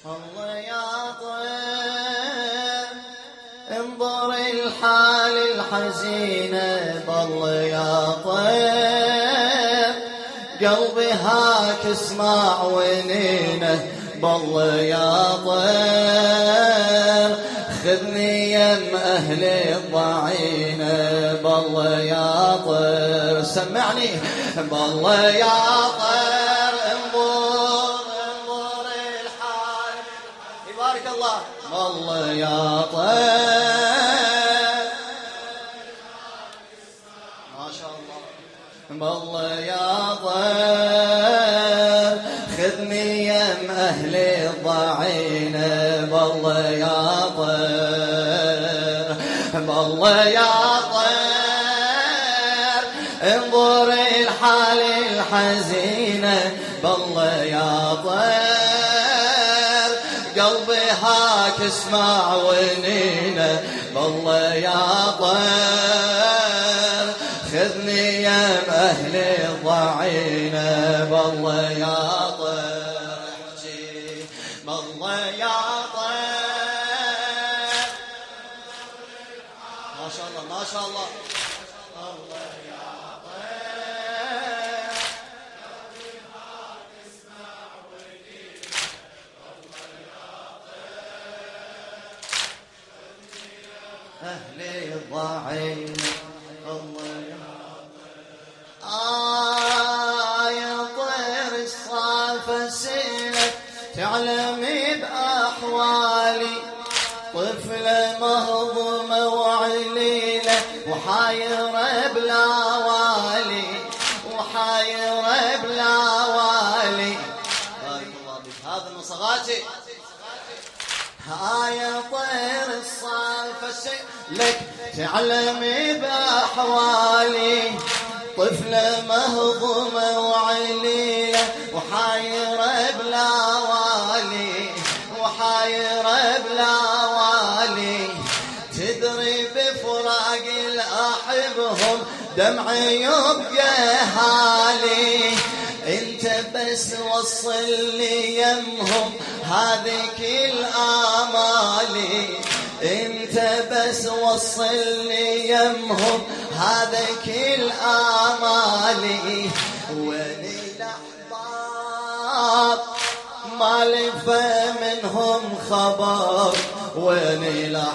الله يا طير انظر الحال الحزينة، بالله يا طير قلبي هاك اسمع ونينه، بالله يا طير خذني يم أهلي الضعينة، بالله يا طير سمعني، بالله يا طير انظر الحال، يبارك الله، بالله يا طير ما شاء الله، بالله يا طير خذني يم أهلي الضعينة، بالله يا طير، بالله يا طير انظر الحال الحزينة، بالله يا طير قلبي هاك اسمع ونينه، بالله يا طير خذني يم أهلي الضعينة، بالله يا طير احكي، بالله يا طير ما شاء الله ما شاء الله، الله يا طير أهلي الضعينة، الله يا طير الصافة سيلك تعلمي بأحوالي، طفلة مهضومة وعليلة وحايرة بلا والي، وحايرة بلا والي، بارك الله بك، هذا من صغاتي. يا طير الصافة سيلك تعلمي بأحوالي، طفلة مهضومة وعليلة وحايرة بلا والي، وحايرة بلا والي، تدري بفراق الأحبهم دمعي يبقى هالي، انت بس وصل لي يمهم هذه كل آمالي، انت بس وصل لي يمهم هذا كل آمالي، وين الأحباب ما لفى منهم خبر، وين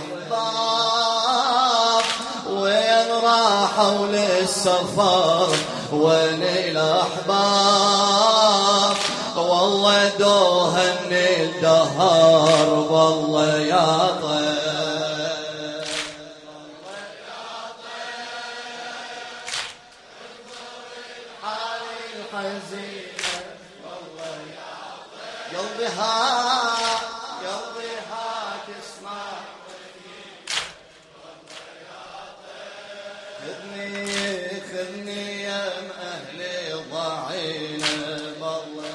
الأحباب وين راحوا للسفر، وين الأحباب والله دوهن الدهر، والله يا طير حالي الحزينة، والله يا طير قلبي هاك اسمع خذني يم أهلي ضعينة، بالله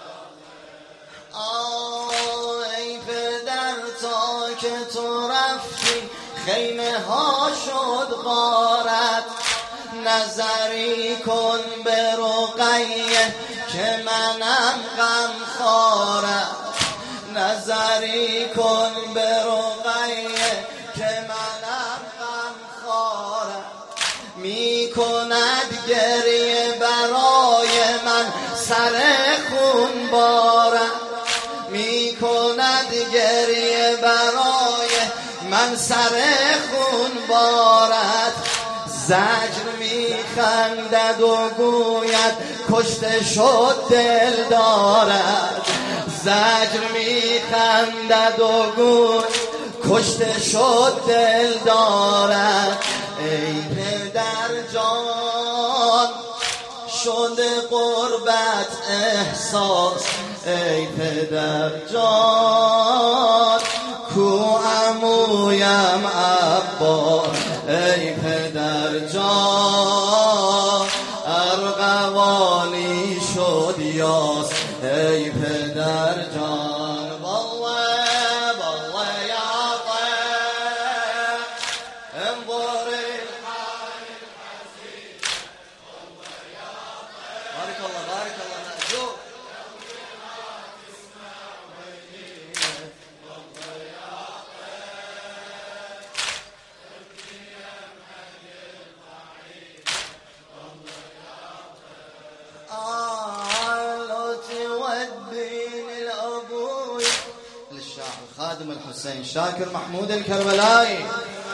فدرتك ترفي خيمها شد غارت، نظری کن به رقیه که منم غم خارم، نظری کن به رقیه که منم غم خارم، می کند گریه برای من سر خون بارم، می کند گریه برای من سر خون بارد، زجر می خندد و گوید کشته شد دل دارد، زجر می خندد و گوید کشته شد دل دارد، ای پدر جان شده قربت احساس، ای پدر جان کو عمویم عباس، ای پدر جان ارغوانی شد یاس، ای پدر جان، والله والله یا طير انظر الحال الحزين، والله يا طير بارك الله بارك الله مأجور، خادم الحسين شاكر محمود الكربلائي.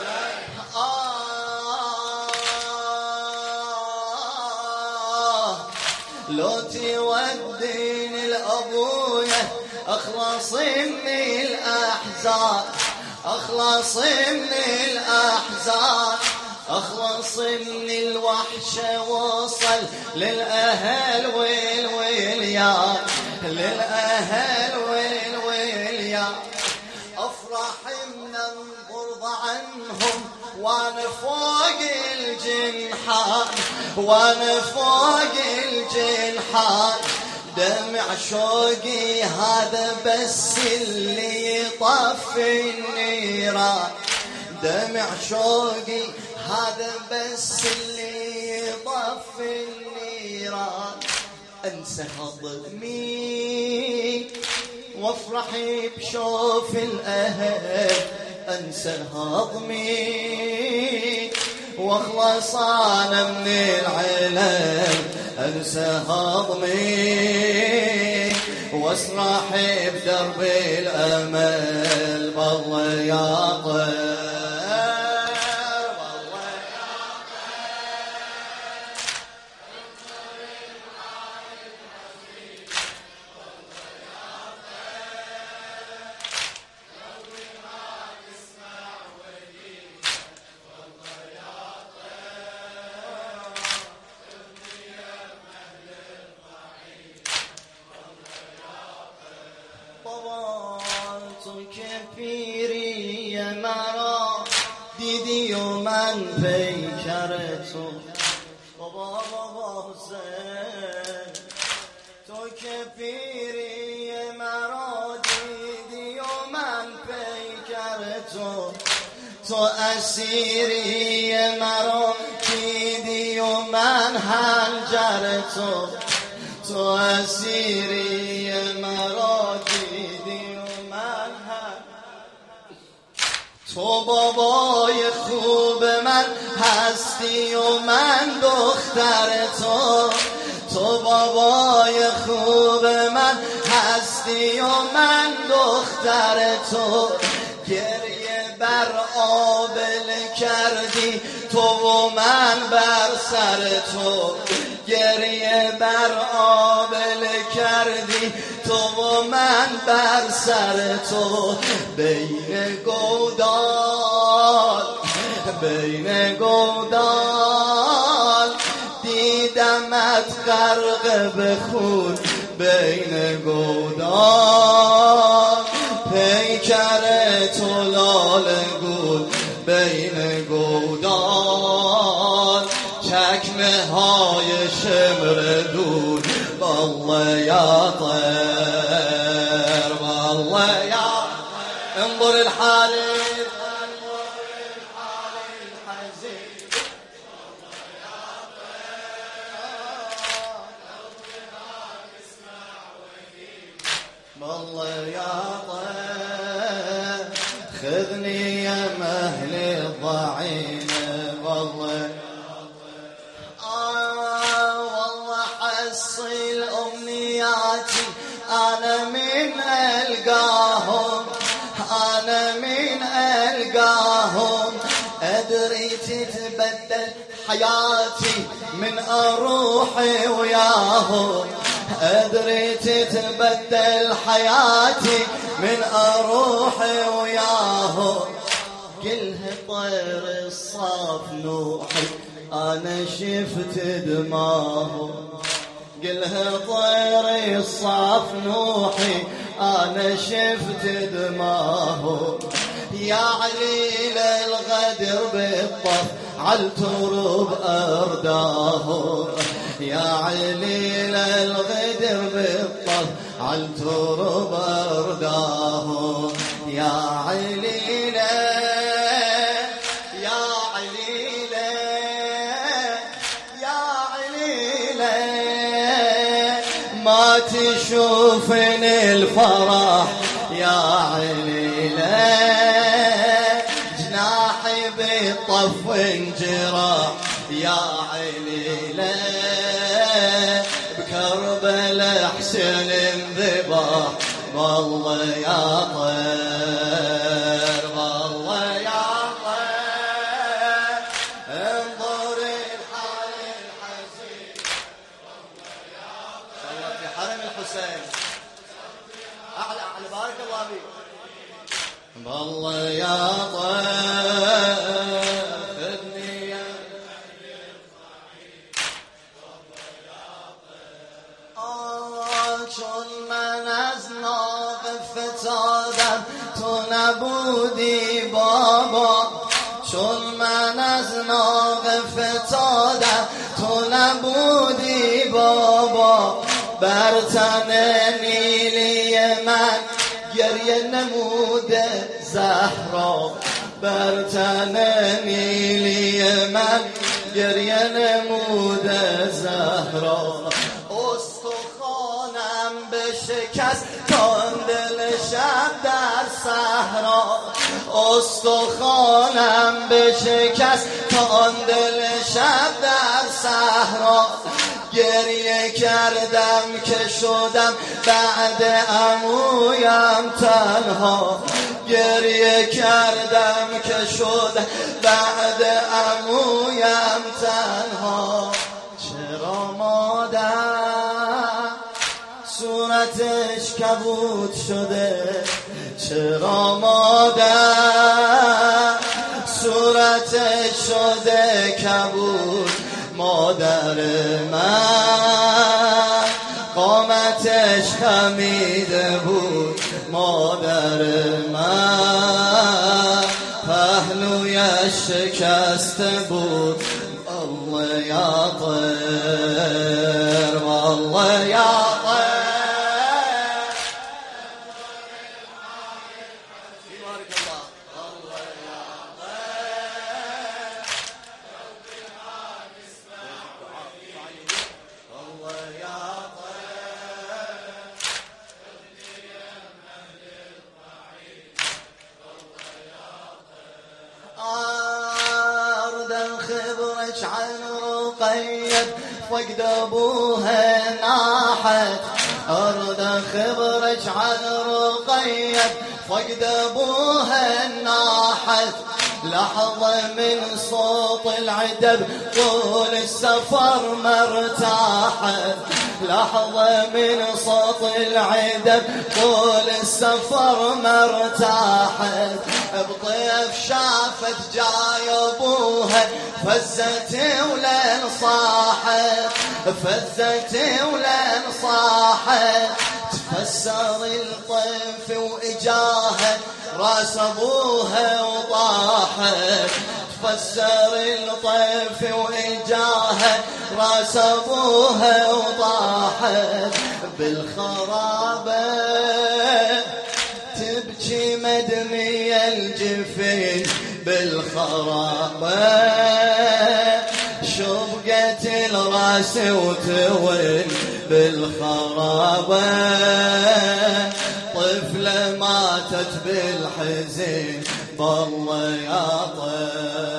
لو توديني لأبويا أخلص من الأحزان، أخلص من الأحزان، أخلص من الوحشة، وصل للأهل والوليان، للأهل والوليان. أفرح من البرض عنهم وانا فوق الجنحان، وانا فوق الجنحان. دمع شوقي هذا بس اللي يطفي النيران، دمع شوقي هذا بس اللي يطفي النيران. انسى هضمي وافرح بشوف الاهل، انسى هضمي واخلص انا من العلل، انسى هضمي واسرح بدرب الامل. بالله يا طير، كفيري يا مرا ديدي ومن بيكرتو. بابا حسين تو كفيري يا مرا ديدي ومن بيكرتو، تو اسيري يا مرا ديدي ومن هنجرتو، تو اسيري يا مرا تو بابای خوب من هستی و من دختر تو، تو بابای خوب من هستی و من دختر تو. گریه بر آبل کردی تو و من بر سر تو، گریه بر آبل کردی تو و من بر سر تو. بین گودال، بین گودال دیدمت غرق به خون، بین گودال پیکر تو لاله گل، بین گودال چکمه های شمر دون. والله یا طير، والله یا انظر الحال، انظر الحال الحزين. والله يا طير خذني يا مهل الضعين. والله والله حصل امنياتي انا من القاهم، انا من القاهم. ادري تتبدل حياتي من اروح وياهم، ادري تتبدل حياتي من اروح وياهم. كلها طير الصاف نوحي انا شفت دماهم، قلها طير الصاف نوحي انا شفت دماهم. يا عليل الغدر بالطف عالترب ارداهم، يا عليل الغدر بالطف عالترب ارداهم. يا عليل يا عليل يا عليل ما تشوفني الفرح يا عليل، جناحي بالطف انجرح يا عليل. بكربلاء حسين انذبح والله يا طير والله يا طير انظر الحال الحزين والله يا طير في حرم الحسين أعلى أعلى بارك الله فيك والله يا طير خذني يا شل من از ناقفت آدم تو نبودی بابا شل من از ناقفت آدم تو نبودی بابا بر تن نیلی من گریه نموده زهرا بر تن نیلی من گریه نموده زهرا استخوانم به شکست تان دل شب در صحرا استخوانم به شکست تان دل شب در صحرا گریه کردم که شدم بعد عمویم تنها گریه کردم که شدم بعد عمویم تنها چرا مادر صورتش کبود شده چرا مادر صورتش شده کبود مادر من قامتش خمیده بود مادر من پهلویش شکسته بود والله یا طیر والله یا طیر بارك الله والله یا قيد فقد ابوها ناحت ارد خبرك عن رقيد فقد ابوها ناحت لحظة من صوت العدب طول السفر ما ارتاحت لحظة من صوت العدب طول السفر ما ارتاحت بطيف شافت جاي ابوها فزت ولين صاحت فزت ولين صاحت تفسر الطيف واجاها راس ابوها وطاحت تفسر الطيف واجاها راس ابوها وطاحت بالخرابه تبكي مدمية الجفين بالخرابة شبقة الراس وتوين بالخرابة طفلة ماتت بالحزين بالله يا طير